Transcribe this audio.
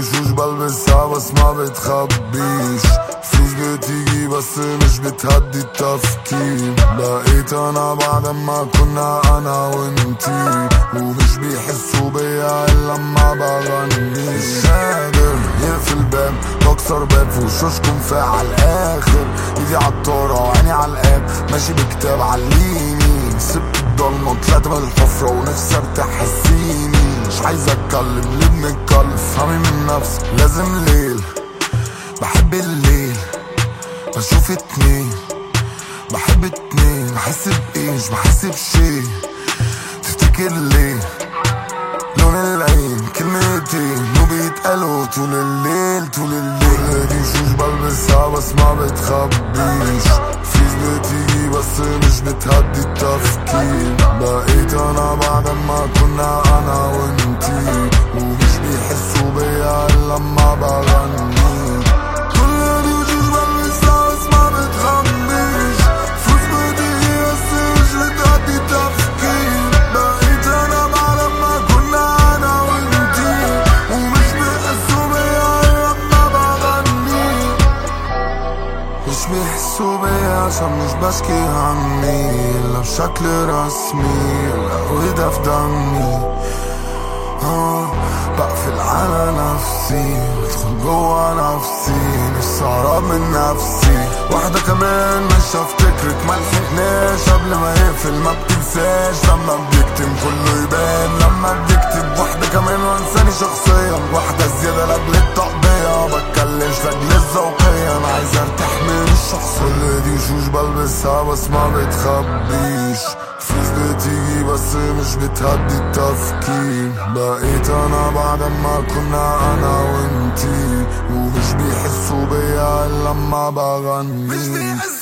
وشوش بلبسها بس ما بتخبيش. فلوس بتيجي بس مش بتهدي التفكير. بقيت انا بعد ما كنا انا وانتي، ومش بيحسوا بيا الا لما بغني. مش قادر يقفل باب، بكسر باب في وشوشكم فاعل اخر. ايدي عالطارة وعيني عالقاب، ماشي بكتاب عليني. سبت الضلمة طلعت من الحفرة ونفسي ارتاح حسيني. مش عايز اتكلم ليه بنتكلم، افهمي من نفسك لازم ليل. بحب الليل بشوف اتنين، بحب اتنين بحس بايه مش بحس بشي. تفتكر ليه لون العين كلمتين وبيتقالوا طول الليل طول الليل. دي شوش بلبسها بس ما بتخبيش. فلوس بتيجي بس مش بتهدي التفكير. بقيت انا بعد ما كنا انا وانتي، ومش بيحسوا بيا الا لما بغني. مش بيحسوا بيا عشان مش بشكي عني الا بشكل رسمي. القهوة في دمي بقفل على نفسي، بدخل جوا نفسي، نفسي اهرب من نفسي. واحدة كمان مش هفتكرك، ملحقناش قبل ما يقفل. ما بتنساش لما بيكتم كله يبان لما بيكتب. واحدة كمان وانساني شخصيا، واحدة زيادة لاجل التقضية. بتكلمش لاجل الذوقية، انا عايز ارتاح من الشخص. كل دي شوش بلبسها بس ما بتخبيش. فلوس بتيجي بس مش بتهدي التفكير. بقيت انا بعد ما كنا انا وانتي، ومش بيحسوا بيا الا لما بغني.